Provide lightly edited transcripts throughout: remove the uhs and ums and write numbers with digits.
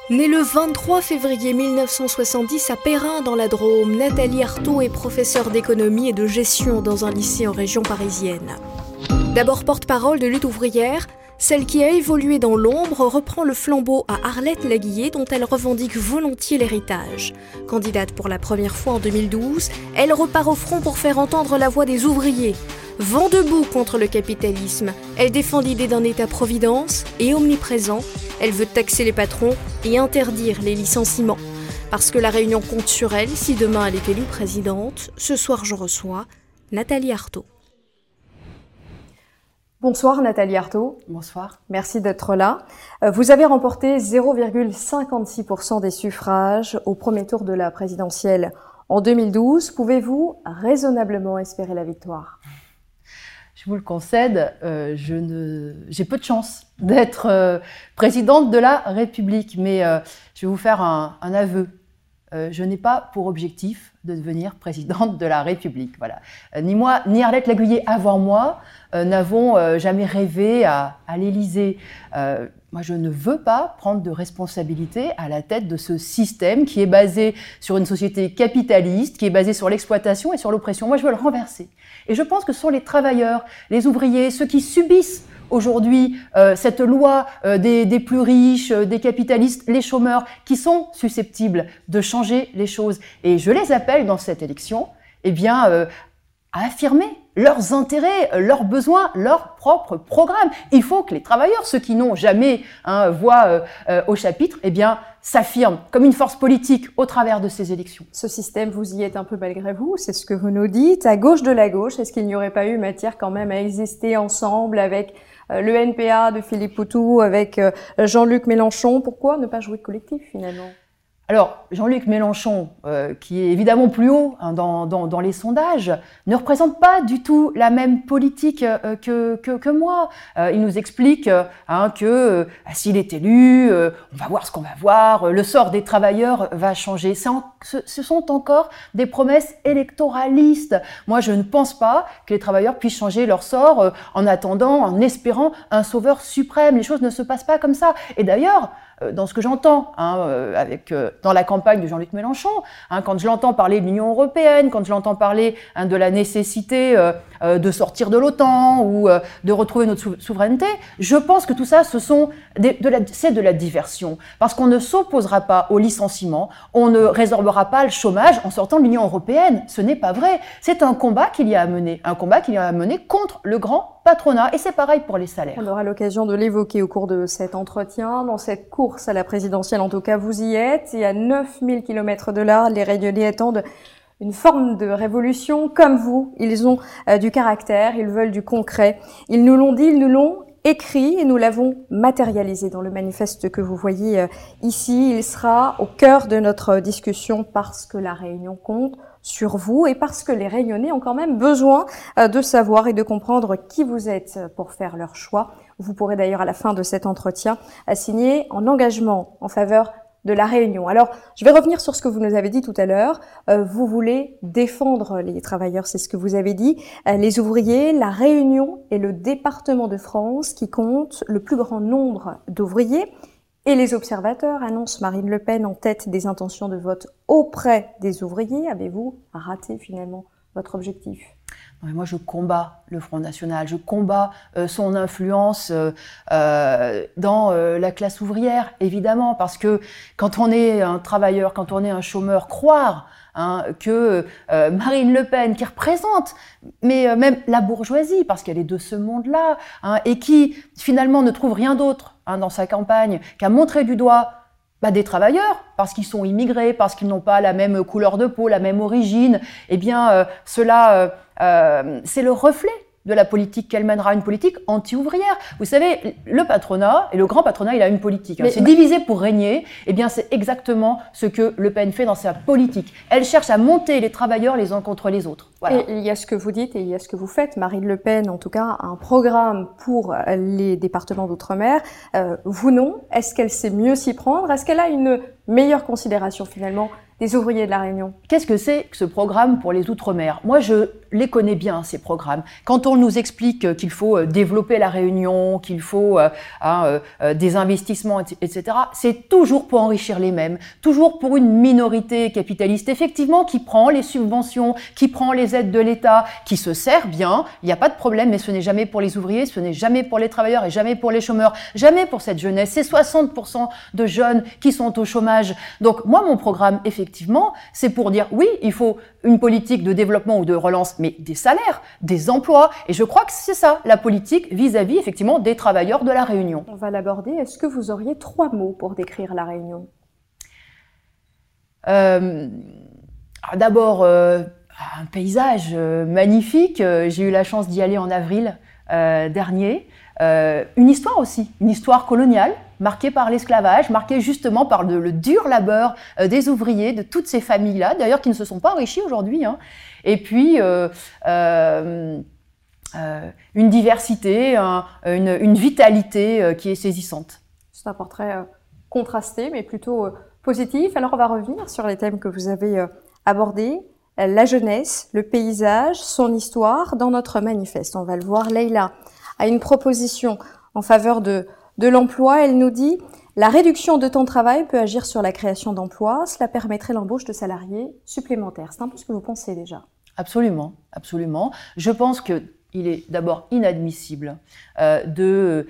Née le 23 février 1970 à Perrin dans la Drôme, Nathalie Arthaud est professeure d'économie et de gestion dans un lycée en région parisienne. D'abord porte-parole de lutte ouvrière, celle qui a évolué dans l'ombre reprend le flambeau à Arlette Laguiller dont elle revendique volontiers l'héritage. Candidate pour la première fois en 2012, elle repart au front pour faire entendre la voix des ouvriers. Vent debout contre le capitalisme, elle défend l'idée d'un État-providence et omniprésent. Elle veut taxer les patrons et interdire les licenciements. Parce que la Réunion compte sur elle si demain elle est élue présidente, ce soir je reçois Nathalie Arthaud. Bonsoir Nathalie Arthaud. Bonsoir. Merci d'être là. Vous avez remporté 0,56% des suffrages au premier tour de la présidentielle en 2012. Pouvez-vous raisonnablement espérer la victoire ? Je vous le concède, j'ai peu de chance d'être présidente de la République, mais je vais vous faire un aveu. Je n'ai pas pour objectif de devenir présidente de la République. Voilà. Ni moi, ni Arlette Laguiller avant moi n'avons jamais rêvé à l'Élysée. Moi, je ne veux pas prendre de responsabilité à la tête de ce système qui est basé sur une société capitaliste, qui est basé sur l'exploitation et sur l'oppression. Moi, je veux le renverser. Et je pense que ce sont les travailleurs, les ouvriers, ceux qui subissent aujourd'hui cette loi des plus riches, des capitalistes, les chômeurs, qui sont susceptibles de changer les choses. Et je les appelle dans cette élection, à affirmer leurs intérêts, leurs besoins, leur propre programme. Il faut que les travailleurs, ceux qui n'ont jamais voix au chapitre, s'affirment comme une force politique au travers de ces élections. Ce système, vous y êtes un peu malgré vous, c'est ce que vous nous dites. À gauche de la gauche, est-ce qu'il n'y aurait pas eu matière quand même à exister ensemble avec le NPA de Philippe Poutou, avec Jean-Luc Mélenchon? Pourquoi ne pas jouer de collectif finalement ? Alors, Jean-Luc Mélenchon, qui est évidemment plus haut dans les sondages, ne représente pas du tout la même politique que moi. Il nous explique que s'il est élu, on va voir ce qu'on va voir, le sort des travailleurs va changer. Ce sont encore des promesses électoralistes. Moi, je ne pense pas que les travailleurs puissent changer leur sort en attendant, en espérant un sauveur suprême. Les choses ne se passent pas comme ça. Et d'ailleurs, dans ce que j'entends dans la campagne de Jean-Luc Mélenchon, quand je l'entends parler de l'Union européenne, quand je l'entends parler de la nécessité de sortir de l'OTAN ou de retrouver notre souveraineté, je pense que tout ça, c'est de la diversion. Parce qu'on ne s'opposera pas au licenciement, on ne résorbera pas le chômage en sortant de l'Union européenne. Ce n'est pas vrai. C'est un combat qu'il y a à mener, contre le grand patronat, et c'est pareil pour les salaires. On aura l'occasion de l'évoquer au cours de cet entretien. Dans cette course à la présidentielle, en tout cas, vous y êtes. Et à 9000 km de là, les Réunionnais attendent une forme de révolution. Comme vous, ils ont du caractère, ils veulent du concret. Ils nous l'ont dit, ils nous l'ont écrit et nous l'avons matérialisé dans le manifeste que vous voyez ici. Il sera au cœur de notre discussion parce que la Réunion compte sur vous et parce que les Réunionnais ont quand même besoin de savoir et de comprendre qui vous êtes pour faire leur choix. Vous pourrez d'ailleurs à la fin de cet entretien signer en engagement en faveur de la Réunion. Alors, je vais revenir sur ce que vous nous avez dit tout à l'heure. Vous voulez défendre les travailleurs, c'est ce que vous avez dit, les ouvriers. La Réunion est le département de France qui compte le plus grand nombre d'ouvriers. Et les observateurs annoncent Marine Le Pen en tête des intentions de vote auprès des ouvriers. Avez-vous raté finalement votre objectif ? Moi, je combats le Front National, je combats son influence dans la classe ouvrière, évidemment, parce que quand on est un travailleur, quand on est un chômeur, croire que Marine Le Pen, qui représente même la bourgeoisie, parce qu'elle est de ce monde-là, et qui finalement ne trouve rien d'autre dans sa campagne qu'à montrer du doigt des travailleurs, parce qu'ils sont immigrés, parce qu'ils n'ont pas la même couleur de peau, la même origine, cela, c'est le reflet de la politique qu'elle mènera, une politique anti-ouvrière. Vous savez, le patronat, et le grand patronat, il a une politique. C'est divisé pour régner. C'est exactement ce que Le Pen fait dans sa politique. Elle cherche à monter les travailleurs les uns contre les autres. Voilà. Et il y a ce que vous dites et il y a ce que vous faites. Marine Le Pen, en tout cas, a un programme pour les départements d'outre-mer. Vous non. Est-ce qu'elle sait mieux s'y prendre ? Est-ce qu'elle a une meilleure considération finalement des ouvriers de La Réunion? Qu'est-ce que c'est que ce programme pour les Outre-mer? Moi, je les connais bien, ces programmes. Quand on nous explique qu'il faut développer La Réunion, qu'il faut des investissements, etc., c'est toujours pour enrichir les mêmes, toujours pour une minorité capitaliste, effectivement, qui prend les subventions, qui prend les aides de l'État, qui se sert bien, il n'y a pas de problème, mais ce n'est jamais pour les ouvriers, ce n'est jamais pour les travailleurs et jamais pour les chômeurs, jamais pour cette jeunesse. C'est 60% de jeunes qui sont au chômage. Donc, moi, mon programme, effectivement, c'est pour dire, oui, il faut une politique de développement ou de relance, mais des salaires, des emplois. Et je crois que c'est ça, la politique vis-à-vis, effectivement, des travailleurs de La Réunion. On va l'aborder. Est-ce que vous auriez 3 mots pour décrire La Réunion? D'abord, un paysage magnifique. J'ai eu la chance d'y aller en avril dernier. Une histoire aussi, une histoire coloniale, marquée par l'esclavage, marquée justement par le dur labeur des ouvriers, de toutes ces familles-là, d'ailleurs qui ne se sont pas enrichies aujourd'hui. Hein. Et puis, une diversité, une vitalité qui est saisissante. C'est un portrait contrasté, mais plutôt positif. Alors, on va revenir sur les thèmes que vous avez abordés. La jeunesse, le paysage, son histoire, dans notre manifeste. On va le voir, Leïla a une proposition en faveur de l'emploi. Elle nous dit « La réduction de temps de travail peut agir sur la création d'emplois. Cela permettrait l'embauche de salariés supplémentaires. » C'est un peu ce que vous pensez déjà. Absolument, absolument. Je pense qu'il est d'abord inadmissible de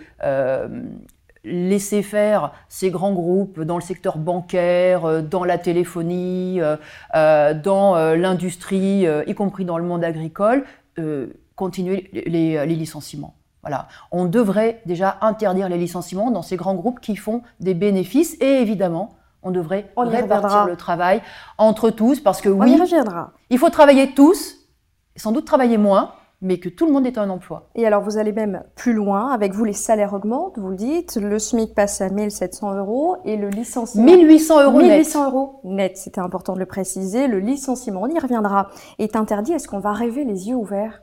laisser faire ces grands groupes dans le secteur bancaire, dans la téléphonie, dans l'industrie, y compris dans le monde agricole, continuer les licenciements. Voilà. On devrait déjà interdire les licenciements dans ces grands groupes qui font des bénéfices et évidemment, on devrait répartir le travail entre tous parce que oui, il faut travailler tous, sans doute travailler moins, mais que tout le monde ait un emploi. Et alors, vous allez même plus loin. Avec vous, les salaires augmentent, vous le dites. Le SMIC passe à 1 700 € et le licenciement… 1 800 € net. 1 800 € net, c'était important de le préciser. Le licenciement, on y reviendra, est interdit. Est-ce qu'on va rêver les yeux ouverts?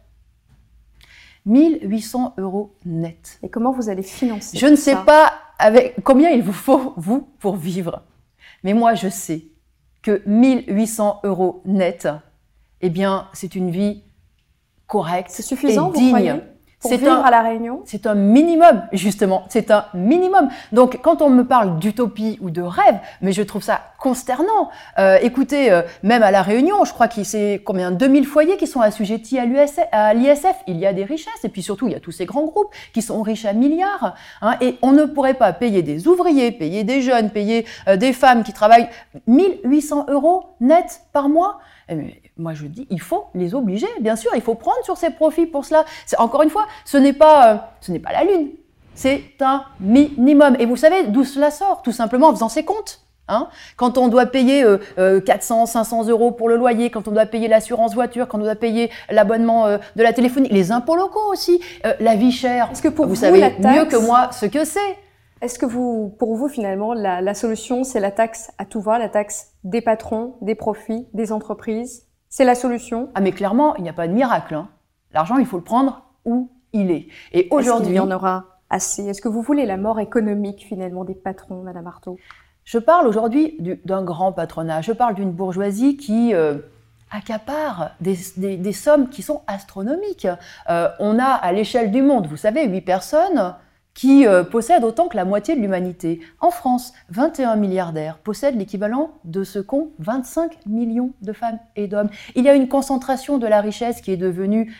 1 800 € net. Et comment vous allez financer Je ne sais pas avec combien il vous faut, vous, pour vivre. Mais moi, je sais que 1 800 € net, eh bien, c'est une vie correcte, c'est suffisant, et digne. Vous croyez, pour vivre à La Réunion? C'est un minimum, justement. C'est un minimum. Donc, quand on me parle d'utopie ou de rêve, mais je trouve ça consternant. Écoutez, même à La Réunion, je crois qu'il c'est combien 2000 foyers qui sont assujettis à l'ISF. Il y a des richesses. Et puis surtout, il y a tous ces grands groupes qui sont riches à milliards. Hein, et on ne pourrait pas payer des ouvriers, payer des jeunes, payer des femmes qui travaillent 1 800 € net par mois. Mais moi, je dis, il faut les obliger, bien sûr, il faut prendre sur ses profits pour cela. Encore une fois, ce n'est pas la Lune, c'est un minimum. Et vous savez d'où cela sort? Tout simplement en faisant ses comptes. Hein, quand on doit payer 400, 500 € pour le loyer, quand on doit payer l'assurance voiture, quand on doit payer l'abonnement de la téléphonie, les impôts locaux aussi, la vie chère. Est-ce que pour vous savez mieux que moi ce que c'est. Est-ce que pour vous, finalement, la solution, c'est la taxe à tout va, la taxe des patrons, des profits, des entreprises? C'est la solution? Ah, mais clairement, il n'y a pas de miracle. Hein. L'argent, il faut le prendre où il est. Et aujourd'hui, il y en aura assez. Est-ce que vous voulez la mort économique, finalement, des patrons, Madame Artaud? Je parle aujourd'hui d'un grand patronat. Je parle d'une bourgeoisie qui accapare des sommes qui sont astronomiques. On a, à l'échelle du monde, vous savez, 8 personnes qui possèdent autant que la moitié de l'humanité. En France, 21 milliardaires possèdent l'équivalent de ce qu'ont 25 millions de femmes et d'hommes. Il y a une concentration de la richesse qui est devenue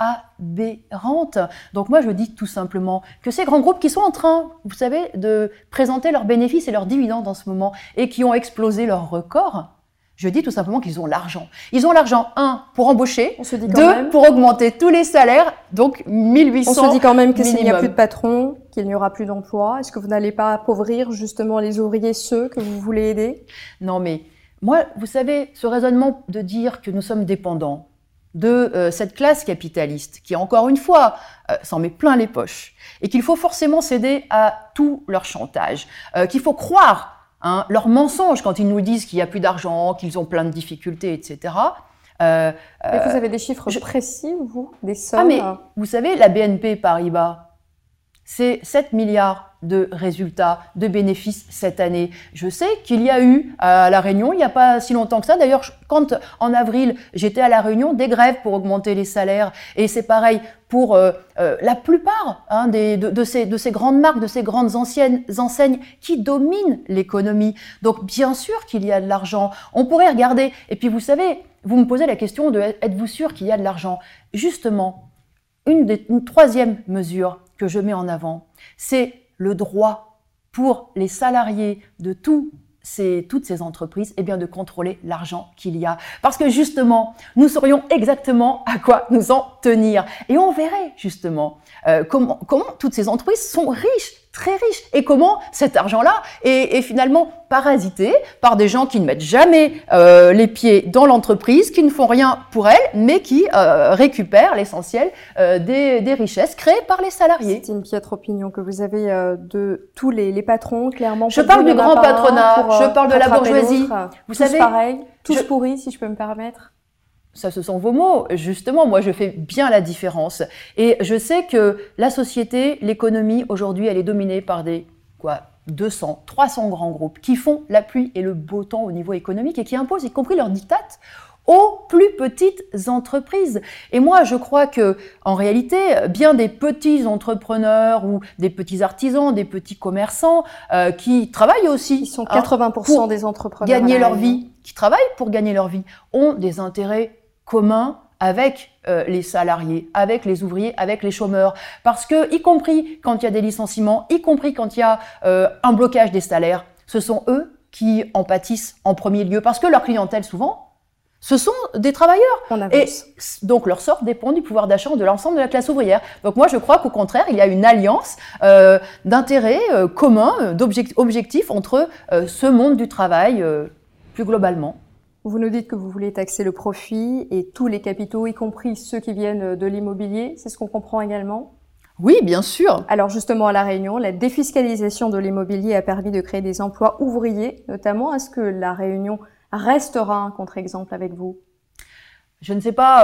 aberrante. Donc moi, je dis tout simplement que ces grands groupes qui sont en train, vous savez, de présenter leurs bénéfices et leurs dividendes en ce moment et qui ont explosé leurs records, je dis tout simplement qu'ils ont l'argent. Ils ont l'argent, 1, pour embaucher, 2, pour augmenter tous les salaires, donc 1800 On se dit quand même que minimum. S'il n'y a plus de patrons, qu'il n'y aura plus d'emplois, est-ce que vous n'allez pas appauvrir justement les ouvriers, ceux que vous voulez aider? Non mais, moi, vous savez, ce raisonnement de dire que nous sommes dépendants de cette classe capitaliste qui, encore une fois, s'en met plein les poches et qu'il faut forcément céder à tout leur chantage, qu'il faut croire leurs mensonges quand ils nous disent qu'il n'y a plus d'argent, qu'ils ont plein de difficultés, etc. Mais vous avez des chiffres précis, vous? Des sommes? Ah mais, vous savez, la BNP Paribas, c'est 7 milliards de résultats, de bénéfices cette année. Je sais qu'il y a eu à La Réunion, il n'y a pas si longtemps que ça, d'ailleurs, quand en avril, j'étais à La Réunion, des grèves pour augmenter les salaires, et c'est pareil pour la plupart de ces grandes marques, de ces grandes enseignes qui dominent l'économie. Donc, bien sûr qu'il y a de l'argent. On pourrait regarder, et puis vous savez, vous me posez la question de êtes-vous sûr qu'il y a de l'argent? Justement, une troisième mesure que je mets en avant, c'est le droit pour les salariés de toutes ces entreprises de contrôler l'argent qu'il y a. Parce que justement, nous saurions exactement à quoi nous en tenir. Et on verrait justement comment toutes ces entreprises sont riches, très riches, et comment cet argent-là est finalement parasité par des gens qui ne mettent jamais les pieds dans l'entreprise, qui ne font rien pour elle, mais qui récupèrent l'essentiel des richesses créées par les salariés. C'est une piètre opinion que vous avez de tous les patrons, clairement. Je parle du grand patronat, je parle de la bourgeoisie. Vous savez, pareil, tous pourris, si je peux me permettre. Ça, ce sont vos mots. Justement, moi, je fais bien la différence. Et je sais que la société, l'économie, aujourd'hui, elle est dominée par des 200, 300 grands groupes qui font la pluie et le beau temps au niveau économique et qui imposent, y compris leurs diktats, aux plus petites entreprises. Et moi, je crois que, en réalité, bien des petits entrepreneurs ou des petits artisans, des petits commerçants qui travaillent aussi, ils sont 80% des entrepreneurs gagner leur vie, qui travaillent pour gagner leur vie, ont des intérêts communs avec les salariés, avec les ouvriers, avec les chômeurs. Parce que, y compris quand il y a des licenciements, y compris quand il y a un blocage des salaires, ce sont eux qui en pâtissent en premier lieu. Parce que leur clientèle, souvent, ce sont des travailleurs. Et donc, leur sort dépend du pouvoir d'achat de l'ensemble de la classe ouvrière. Donc, moi, je crois qu'au contraire, il y a une alliance d'intérêts communs, d'objectifs entre ce monde du travail plus globalement. Vous nous dites que vous voulez taxer le profit et tous les capitaux, y compris ceux qui viennent de l'immobilier. C'est ce qu'on comprend également? Oui, bien sûr. Alors justement, à La Réunion, la défiscalisation de l'immobilier a permis de créer des emplois ouvriers, notamment. Est-ce que La Réunion restera un contre-exemple avec vous? Je ne sais pas.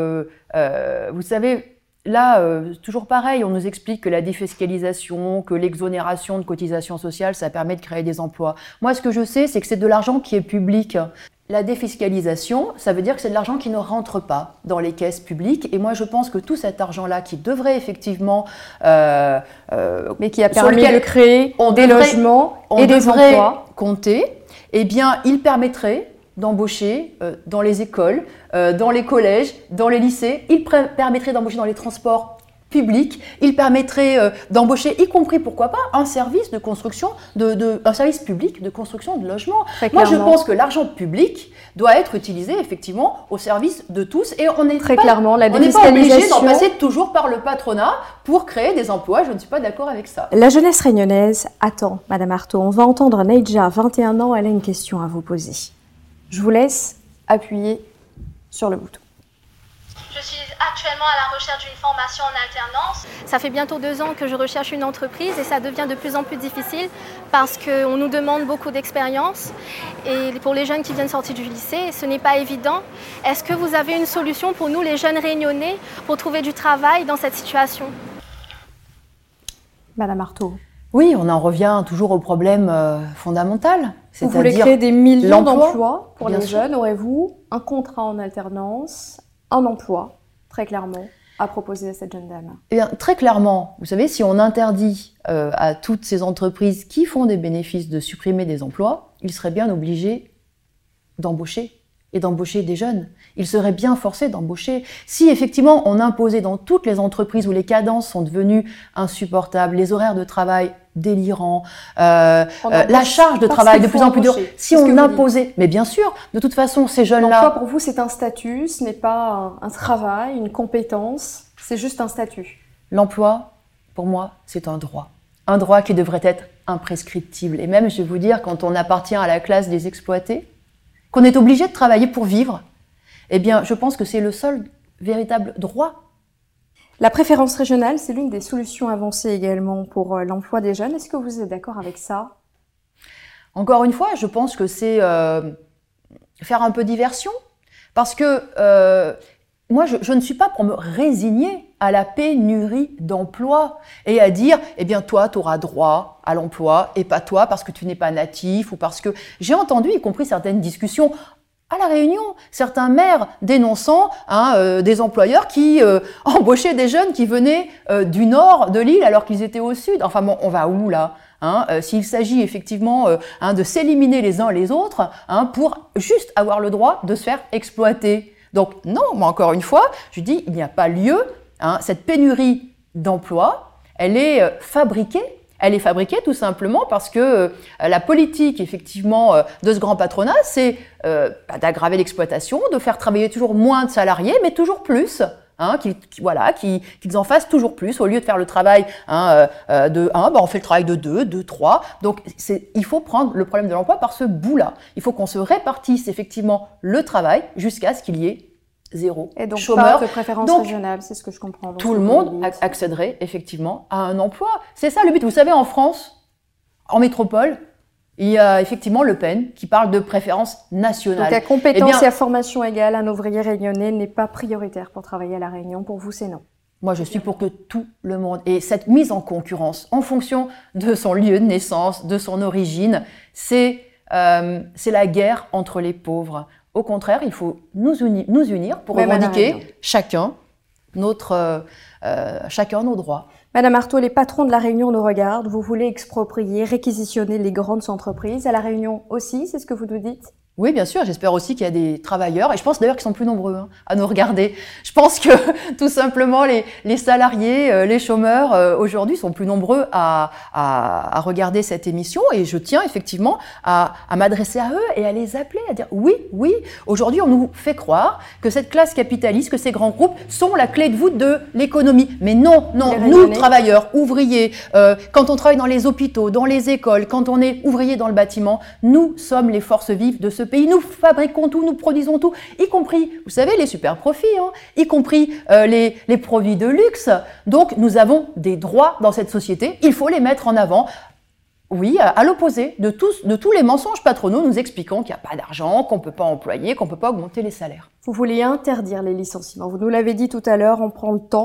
Vous savez, là, toujours pareil, on nous explique que la défiscalisation, que l'exonération de cotisations sociales, ça permet de créer des emplois. Moi, ce que je sais, c'est que c'est de l'argent qui est public. La défiscalisation, ça veut dire que c'est de l'argent qui ne rentre pas dans les caisses publiques. Et moi, je pense que tout cet argent-là qui devrait effectivement... mais qui a permis de créer des logements et des emplois. Compter, eh bien, il permettrait d'embaucher dans les écoles, dans les collèges, dans les lycées. Il permettrait d'embaucher dans les transports public, il permettrait d'embaucher, y compris, pourquoi pas, un service de construction, un service public de construction de logements. Moi, je pense que l'argent public doit être utilisé effectivement au service de tous et on n'est pas obligé d'en passer toujours par le patronat pour créer des emplois. Je ne suis pas d'accord avec ça. La jeunesse réunionnaise attend, Madame Artaud. On va entendre Neidja, 21 ans, elle a une question à vous poser. Je vous laisse appuyer sur le bouton. Je suis actuellement à la recherche d'une formation en alternance. Ça fait bientôt 2 ans que je recherche une entreprise et ça devient de plus en plus difficile parce qu'on nous demande beaucoup d'expérience. Et pour les jeunes qui viennent sortir du lycée, ce n'est pas évident. Est-ce que vous avez une solution pour nous, les jeunes réunionnais, pour trouver du travail dans cette situation? Madame Artaud. Oui, on en revient toujours au problème fondamental. Vous voulez créer des millions d'emplois pour les jeunes. Aurez-vous un contrat en alternance, un emploi, très clairement, à proposer à cette jeune dame? Eh bien, très clairement, vous savez, si on interdit à toutes ces entreprises qui font des bénéfices de supprimer des emplois, ils seraient bien obligés d'embaucher et d'embaucher des jeunes. Ils seraient bien forcés d'embaucher. Si effectivement on imposait dans toutes les entreprises où les cadences sont devenues insupportables, les horaires de travail délirants, la charge de travail de plus en plus dure, si on imposait, mais bien sûr, de toute façon ces jeunes-là... L'emploi pour vous c'est un statut, ce n'est pas un travail, une compétence, c'est juste un statut. L'emploi, pour moi, c'est un droit qui devrait être imprescriptible. Et même, je vais vous dire, quand on appartient à la classe des exploités, qu'on est obligé de travailler pour vivre, eh bien, je pense que c'est le seul véritable droit. La préférence régionale, c'est l'une des solutions avancées également pour l'emploi des jeunes. Est-ce que vous êtes d'accord avec ça? Encore une fois, je pense que c'est faire un peu diversion. Parce que moi, je ne suis pas pour me résigner à la pénurie d'emploi et à dire, eh bien toi, tu auras droit à l'emploi et pas toi parce que tu n'es pas natif ou parce que... J'ai entendu, y compris certaines discussions à La Réunion, certains maires dénonçant des employeurs qui embauchaient des jeunes qui venaient du nord de l'île alors qu'ils étaient au sud. Enfin bon, on va où là ? S'il s'agit effectivement de s'éliminer les uns les autres pour juste avoir le droit de se faire exploiter. Donc non, moi encore une fois, je dis il n'y a pas lieu. Cette pénurie d'emploi, elle est fabriquée. Elle est fabriquée tout simplement parce que la politique effectivement de ce grand patronat, c'est d'aggraver l'exploitation, de faire travailler toujours moins de salariés, mais toujours plus. Qu'ils en fassent toujours plus, au lieu de faire le travail de 1, on fait le travail de 2, de 3. Donc il faut prendre le problème de l'emploi par ce bout-là. Il faut qu'on se répartisse effectivement le travail jusqu'à ce qu'il y ait 0 et donc chômeur. Pas de préférence régionale, c'est ce que je comprends. Tout le monde accéderait effectivement à un emploi. C'est ça le but. Vous savez, en France, en métropole, il y a effectivement Le Pen qui parle de préférence nationale. Donc à compétence et à formation égale, un ouvrier réunionnais n'est pas prioritaire pour travailler à La Réunion. Pour vous, c'est non. Moi, je suis pour que tout le monde... Et cette mise en concurrence en fonction de son lieu de naissance, de son origine, c'est la guerre entre les pauvres. Au contraire, il faut nous unir pour revendiquer chacun nos droits. Madame Artaud, les patrons de La Réunion nous regardent. Vous voulez exproprier, réquisitionner les grandes entreprises. À La Réunion aussi, c'est ce que vous nous dites ? Oui, bien sûr. J'espère aussi qu'il y a des travailleurs, et je pense d'ailleurs qu'ils sont plus nombreux à nous regarder. Je pense que tout simplement les salariés, les chômeurs aujourd'hui sont plus nombreux à regarder cette émission, et je tiens effectivement à m'adresser à eux et à les appeler, à dire oui. Aujourd'hui, on nous fait croire que cette classe capitaliste, que ces grands groupes sont la clé de voûte de l'économie. Mais non, nous, travailleurs, ouvriers, quand on travaille dans les hôpitaux, dans les écoles, quand on est ouvrier dans le bâtiment, nous sommes les forces vives de ce pays. Nous fabriquons tout, nous produisons tout, y compris, vous savez, les super profits, y compris les produits de luxe. Donc, nous avons des droits dans cette société. Il faut les mettre en avant. Oui, à l'opposé de tous les mensonges patronaux nous expliquant qu'il n'y a pas d'argent, qu'on ne peut pas employer, qu'on ne peut pas augmenter les salaires. Vous voulez interdire les licenciements. Vous nous l'avez dit tout à l'heure, on prend le temps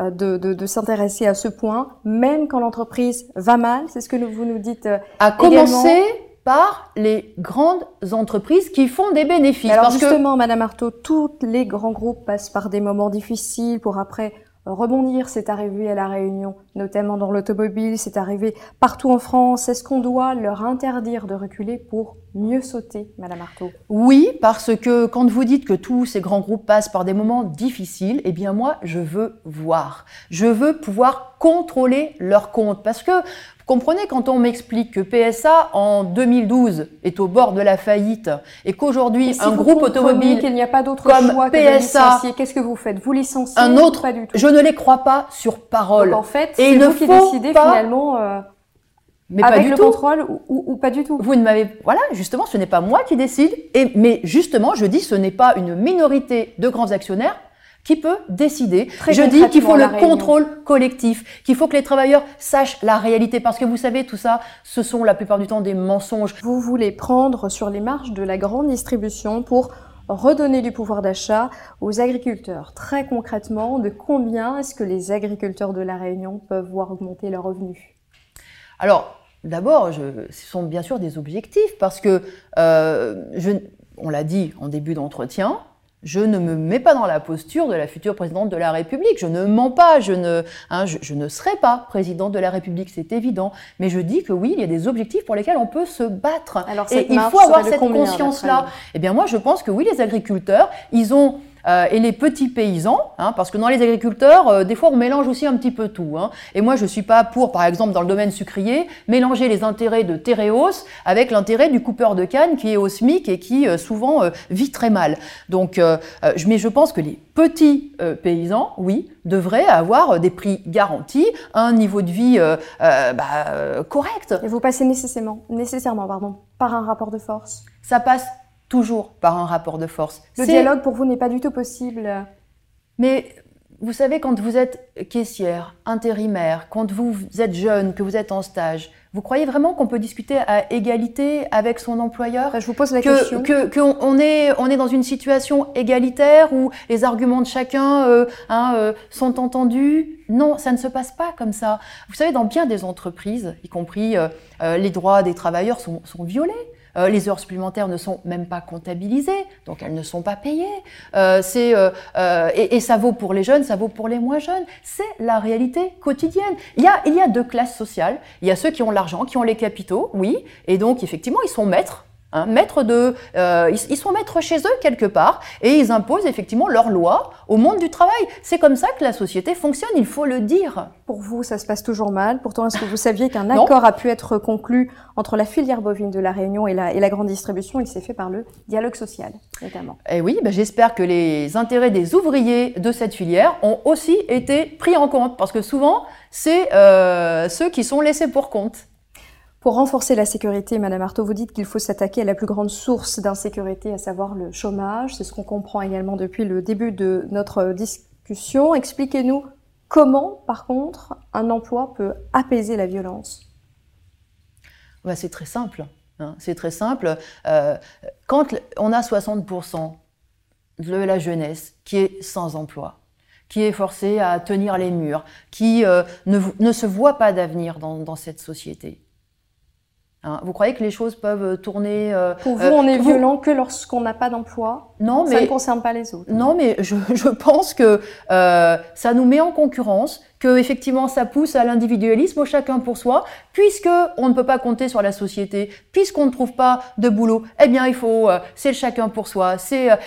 de s'intéresser à ce point, même quand l'entreprise va mal. C'est ce que vous nous dites à commencer par les grandes entreprises qui font des bénéfices. Alors justement, Madame Artaud, tous les grands groupes passent par des moments difficiles pour après rebondir. C'est arrivé à La Réunion, notamment dans l'automobile, c'est arrivé partout en France. Est-ce qu'on doit leur interdire de reculer pour mieux sauter, Madame Artaud ? Oui, parce que quand vous dites que tous ces grands groupes passent par des moments difficiles, eh bien moi, je veux voir. Je veux pouvoir contrôler leurs comptes. Parce que, vous comprenez, quand on m'explique que PSA, en 2012, est au bord de la faillite et qu'aujourd'hui, un groupe automobile qu'il n'y a pas d'autre comme choix que de licencier, qu'est-ce que vous faites ? Vous licenciez un autre, ou pas du tout ? Je ne les crois pas sur parole. Donc en fait, c'est vous qui décidez finalement mais avec pas du le tout. Contrôle ou pas du tout. Vous ne m'avez... Voilà, justement, ce n'est pas moi qui décide. Mais justement, je dis ce n'est pas une minorité de grands actionnaires qui peut décider. Je dis qu'il faut le contrôle collectif, qu'il faut que les travailleurs sachent la réalité. Parce que vous savez, tout ça, ce sont la plupart du temps des mensonges. Vous voulez prendre sur les marges de la grande distribution pour redonner du pouvoir d'achat aux agriculteurs. Très concrètement, de combien est-ce que les agriculteurs de La Réunion peuvent voir augmenter leurs revenus ? Alors, d'abord, ce sont bien sûr des objectifs parce que, on l'a dit en début d'entretien, je ne me mets pas dans la posture de la future présidente de la République. Je ne mens pas, je ne serai pas présidente de la République, c'est évident. Mais je dis que oui, il y a des objectifs pour lesquels on peut se battre. Alors, et il faut avoir cette conscience-là. Eh bien, moi, je pense que oui, les agriculteurs, ils ont... et les petits paysans, parce que dans les agriculteurs, des fois on mélange aussi un petit peu tout. Et moi je ne suis pas pour, par exemple dans le domaine sucrier, mélanger les intérêts de Téréos avec l'intérêt du coupeur de canne qui est au SMIC et qui souvent vit très mal. Donc, mais je pense que les petits paysans, oui, devraient avoir des prix garantis, un niveau de vie correct. Et vous passez nécessairement, par un rapport de force. Ça passe toujours par un rapport de force. Le dialogue, pour vous, n'est pas du tout possible. Mais vous savez, quand vous êtes caissière, intérimaire, quand vous êtes jeune, que vous êtes en stage, Vous croyez vraiment qu'on peut discuter à égalité avec son employeur? Je vous pose la question. On est dans une situation égalitaire où les arguments de chacun sont entendus? Non, ça ne se passe pas comme ça. Vous savez, dans bien des entreprises, y compris les droits des travailleurs sont violés. Les heures supplémentaires ne sont même pas comptabilisées, donc elles ne sont pas payées. Et ça vaut pour les jeunes, ça vaut pour les moins jeunes. C'est la réalité quotidienne. Il y a deux classes sociales. Il y a ceux qui ont l'argent, qui ont les capitaux, oui, et donc effectivement ils sont maîtres. Ils sont maîtres chez eux quelque part et ils imposent effectivement leurs lois au monde du travail. C'est comme ça que la société fonctionne, il faut le dire. Pour vous, ça se passe toujours mal. Pourtant, est-ce que vous saviez qu'un accord a pu être conclu entre la filière bovine de La Réunion et la grande distribution? Il s'est fait par le dialogue social, notamment. Et oui, j'espère que les intérêts des ouvriers de cette filière ont aussi été pris en compte parce que souvent, c'est ceux qui sont laissés pour compte. Pour renforcer la sécurité, Madame Arthaud, vous dites qu'il faut s'attaquer à la plus grande source d'insécurité, à savoir le chômage. C'est ce qu'on comprend également depuis le début de notre discussion. Expliquez-nous comment, par contre, un emploi peut apaiser la violence. C'est très simple. C'est très simple. Quand on a 60% de la jeunesse qui est sans emploi, qui est forcée à tenir les murs, qui ne se voit pas d'avenir dans cette société, vous croyez que les choses peuvent tourner... Pour vous, on est violent que lorsqu'on n'a pas d'emploi? Non, mais ça ne concerne pas les autres. Non, mais je pense que ça nous met en concurrence, que effectivement ça pousse à l'individualisme, au chacun pour soi, puisque on ne peut pas compter sur la société, puisqu'on ne trouve pas de boulot. Eh bien, c'est le chacun pour soi.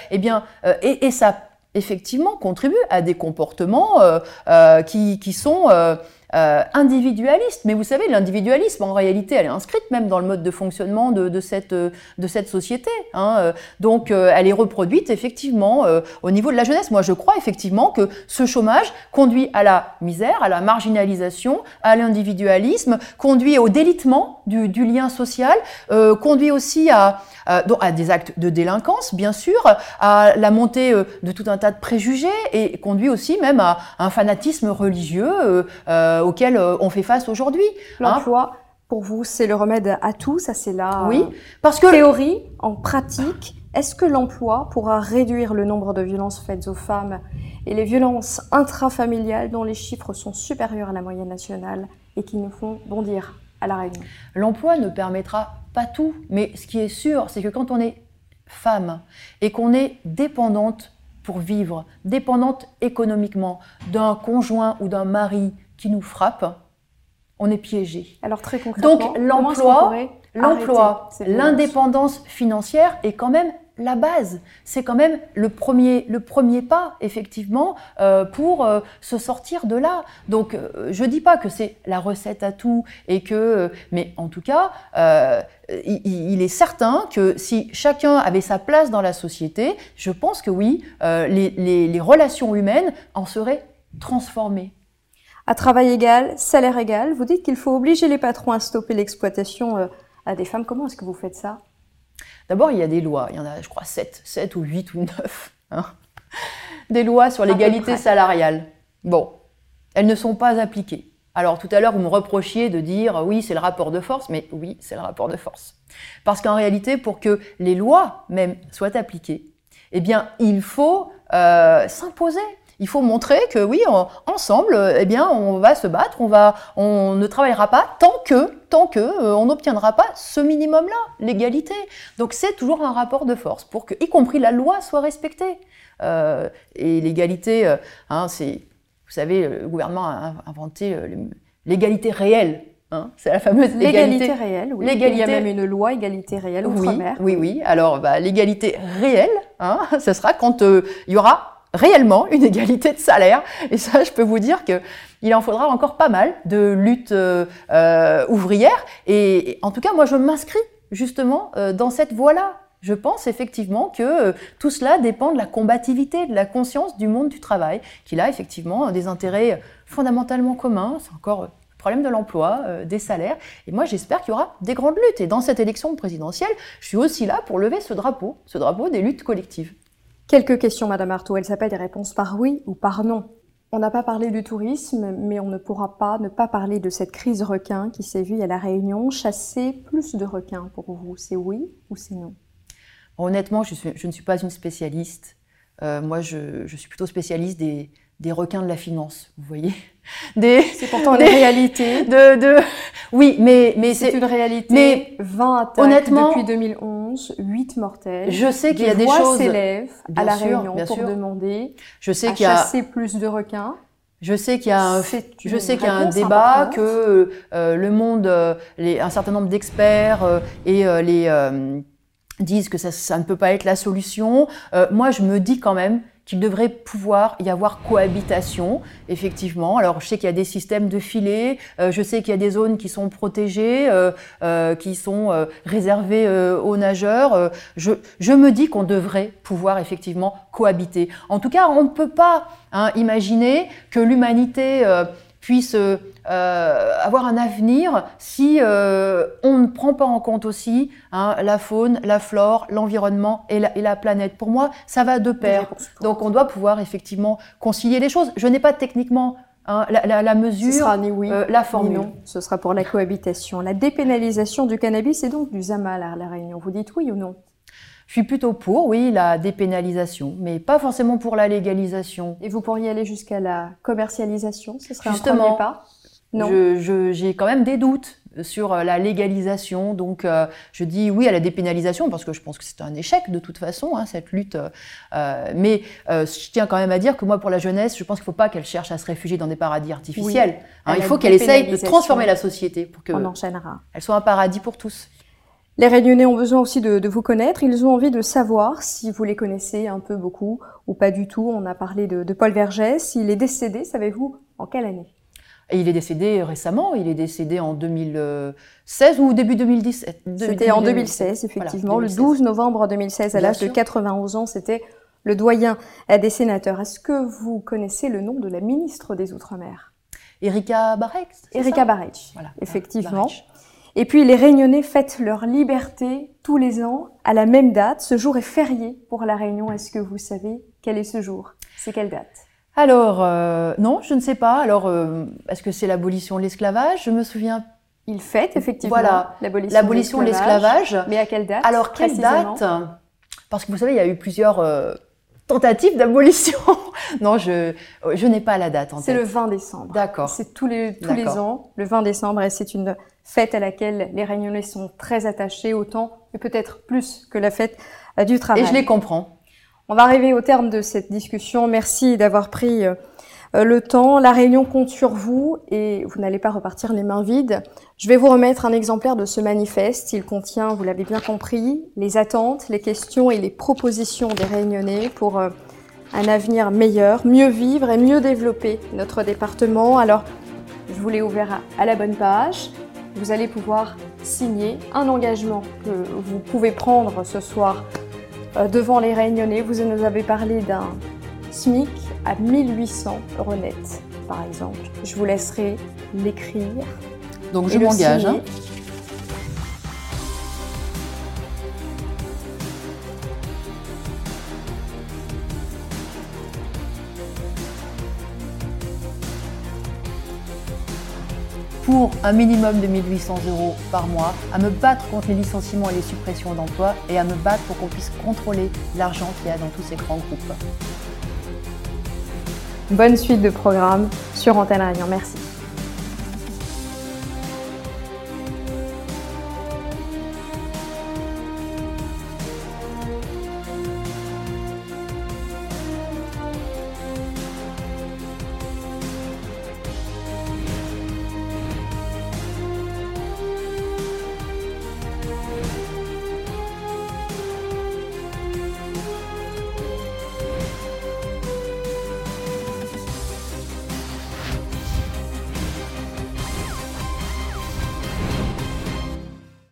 Et ça effectivement contribue à des comportements qui sont individualiste. Mais vous savez, l'individualisme, en réalité, elle est inscrite même dans le mode de fonctionnement de cette société. Donc, elle est reproduite, effectivement, au niveau de la jeunesse. Moi, je crois, effectivement, que ce chômage conduit à la misère, à la marginalisation, à l'individualisme, conduit au délitement du lien social, conduit aussi à des actes de délinquance, bien sûr, à la montée de tout un tas de préjugés et conduit aussi même à un fanatisme religieux auquel on fait face aujourd'hui. L'emploi, pour vous, c'est le remède à tout, ça c'est la parce que théorie. En pratique, est-ce que l'emploi pourra réduire le nombre de violences faites aux femmes et les violences intrafamiliales dont les chiffres sont supérieurs à la moyenne nationale et qui nous font bondir à La Réunion? L'emploi ne permettra pas tout, mais ce qui est sûr, c'est que quand on est femme et qu'on est dépendante pour vivre, dépendante économiquement d'un conjoint ou d'un mari qui nous frappe, on est piégé. Alors très concrètement, donc l'emploi, l'indépendance financière est quand même la base. C'est quand même le premier pas, effectivement, pour se sortir de là. Donc, je dis pas que c'est la recette à tout mais en tout cas, il est certain que si chacun avait sa place dans la société, je pense que oui, les relations humaines en seraient transformées. À travail égal, salaire égal, vous dites qu'il faut obliger les patrons à stopper l'exploitation à des femmes. Comment est-ce que vous faites ça? D'abord, il y a des lois. Il y en a, je crois, 7 ou 8 ou 9. Des lois sur l'égalité salariale. Bon, elles ne sont pas appliquées. Alors, tout à l'heure, vous me reprochiez de dire « oui, c'est le rapport de force », mais oui, c'est le rapport de force. Parce qu'en réalité, pour que les lois même soient appliquées, eh bien, il faut s'imposer. Il faut montrer que oui, ensemble, eh bien, on va se battre, on ne travaillera pas tant que on n'obtiendra pas ce minimum-là, l'égalité. Donc c'est toujours un rapport de force pour que, y compris la loi, soit respectée. Et l'égalité, c'est, vous savez, le gouvernement a inventé l'égalité réelle. C'est la fameuse l'égalité réelle, oui. Il y a même une loi égalité réelle outre-mer. Oui. Alors, l'égalité réelle, ce sera quand il y aura réellement une égalité de salaire. Et ça, je peux vous dire qu'il en faudra encore pas mal de luttes ouvrières. Et en tout cas, moi, je m'inscris justement dans cette voie-là. Je pense effectivement que tout cela dépend de la combativité, de la conscience du monde du travail, qu'il a effectivement des intérêts fondamentalement communs. C'est encore le problème de l'emploi, des salaires. Et moi, j'espère qu'il y aura des grandes luttes. Et dans cette élection présidentielle, je suis aussi là pour lever ce drapeau des luttes collectives. Quelques questions, Madame Arthaud. Elles s'appellent des réponses par oui ou par non. On n'a pas parlé du tourisme, mais on ne pourra pas ne pas parler de cette crise requin qui s'est vue à La Réunion. Chasser plus de requins pour vous, c'est oui ou c'est non? Honnêtement, je ne suis pas une spécialiste. Moi, je suis plutôt spécialiste des requins de la finance, vous voyez. C'est pourtant une réalité. Oui, mais c'est une réalité. Mais 20 attaques honnêtement, depuis 2011, 8 mortels. Je sais qu'il y a des voix choses. s'élèvent à La Réunion bien pour sûr. demander je sais à qu'il y a, chasser plus de requins. Je sais qu'il y a un réponse débat, importante. que le monde, un certain nombre d'experts disent que ça ne peut pas être la solution. Moi, je me dis quand même qu'il devrait pouvoir y avoir cohabitation, effectivement. Alors, je sais qu'il y a des systèmes de filets, je sais qu'il y a des zones qui sont protégées, qui sont réservées aux nageurs. Je me dis qu'on devrait pouvoir effectivement cohabiter. En tout cas, on ne peut pas imaginer que l'humanité puisse avoir un avenir si on ne prend pas en compte aussi la faune, la flore, l'environnement et la planète. Pour moi, ça va de pair. Donc on doit pouvoir effectivement concilier les choses. Je n'ai pas techniquement la mesure, ce sera ni oui, la formule. Ni non. Ce sera pour la cohabitation. La dépénalisation du cannabis et donc du ZAMA à La Réunion. Vous dites oui ou non? Je suis plutôt pour, oui, la dépénalisation, mais pas forcément pour la légalisation. Et vous pourriez aller jusqu'à la commercialisation? Ce serait Justement, un premier pas? Non. J'ai quand même des doutes sur la légalisation, donc je dis oui à la dépénalisation parce que je pense que c'est un échec de toute façon, cette lutte. Mais je tiens quand même à dire que moi, pour la jeunesse, je pense qu'il ne faut pas qu'elle cherche à se réfugier dans des paradis artificiels. Oui, il faut qu'elle essaye de transformer la société pour on enchaînera. Elle soit un paradis pour tous. Les Réunionnais ont besoin aussi de vous connaître. Ils ont envie de savoir si vous les connaissez un peu, beaucoup ou pas du tout. On a parlé de Paul Vergès. Il est décédé, savez-vous, en quelle année? Et il est décédé récemment. Il est décédé en 2016 ou début 2017. C'était en 2016, effectivement. Voilà, 2016. Le 12 novembre 2016, à l'âge de 91 ans, c'était le doyen des sénateurs. Est-ce que vous connaissez le nom de la ministre des Outre-mer? Erika Barretch. Erika Barretch, voilà, effectivement. Barretch. Et puis, les Réunionnais fêtent leur liberté tous les ans à la même date. Ce jour est férié pour La Réunion. Est-ce que vous savez quel est ce jour? C'est quelle date? Alors, non, je ne sais pas. Alors, est-ce que c'est l'abolition de l'esclavage? Je me souviens. Il fête effectivement l'abolition de l'esclavage. Mais à quelle date? Alors, quelle date? Parce que vous savez, il y a eu plusieurs tentative d'abolition. Non, je n'ai pas la date en tête. C'est le 20 décembre. D'accord. C'est tous les ans, le 20 décembre, et c'est une fête à laquelle les Réunionnais sont très attachés, autant et peut-être plus que la fête du travail. Et je les comprends. On va arriver au terme de cette discussion. Merci d'avoir pris le temps. La Réunion compte sur vous et vous n'allez pas repartir les mains vides. Je vais vous remettre un exemplaire de ce manifeste. Il contient, vous l'avez bien compris, les attentes, les questions et les propositions des Réunionnais pour un avenir meilleur, mieux vivre et mieux développer notre département. Alors, je vous l'ai ouvert à la bonne page. Vous allez pouvoir signer un engagement que vous pouvez prendre ce soir devant les Réunionnais. Vous nous avez parlé d'un SMIC à 1 800 € net, par exemple. Je vous laisserai l'écrire. Donc je m'engage. Pour un minimum de 1 800 € par mois, à me battre contre les licenciements et les suppressions d'emplois et à me battre pour qu'on puisse contrôler l'argent qu'il y a dans tous ces grands groupes. Bonne suite de programme sur Antenne Réunion. Merci.